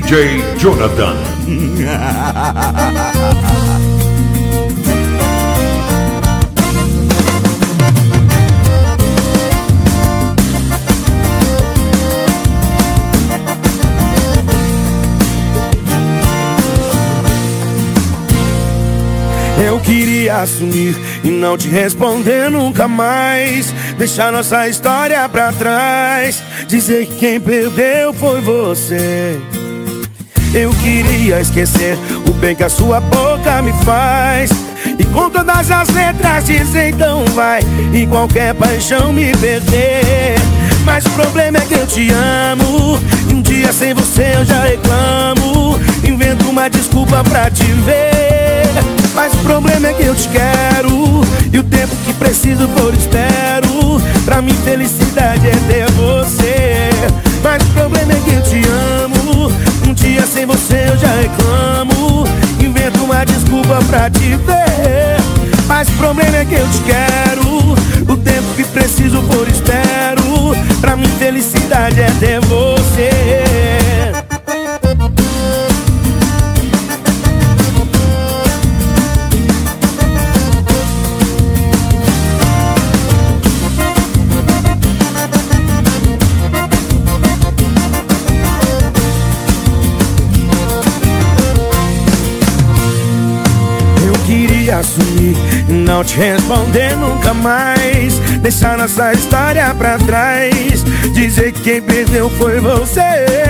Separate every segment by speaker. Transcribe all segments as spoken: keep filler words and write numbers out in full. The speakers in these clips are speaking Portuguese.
Speaker 1: J Jonathan.
Speaker 2: Eu queria assumir e não te responder nunca mais, deixar nossa história pra trás, dizer que quem perdeu foi você. Eu queria esquecer o bem que a sua boca me faz, e com todas as letras dizer então vai, em qualquer paixão me perder. Mas o problema é que eu te amo, e um dia sem você eu já reclamo, invento uma desculpa pra te ver. Mas o problema é que eu te quero, e o tempo que preciso por espero, pra mim felicidade é ter você. Mas o problema é que eu te amo, um dia sem você eu já reclamo, invento uma desculpa pra te ver. Mas o problema é que eu te quero, o tempo que preciso por espero, pra mim felicidade é ter você. Assumir e não te responder nunca mais, deixar nossa história pra trás, dizer que quem perdeu foi você.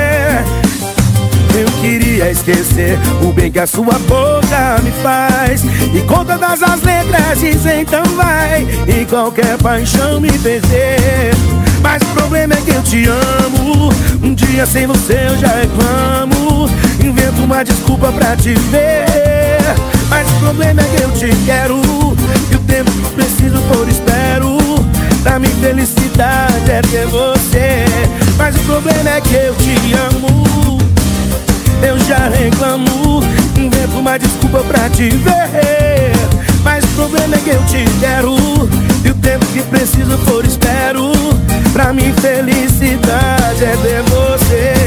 Speaker 2: Eu queria esquecer o bem que a sua boca me faz, e com todas as letras dizer então vai, em qualquer paixão me perder. Mas o problema é que eu te amo, um dia sem você eu já reclamo, invento uma desculpa pra te ver. Mas o problema é que eu te quero, e o tempo que preciso por espero, pra minha felicidade é ter você. Mas o problema é que eu te amo, eu já reclamo, invento uma desculpa pra te ver. Mas o problema é que eu te quero, e o tempo que preciso por espero, pra minha felicidade é ter você.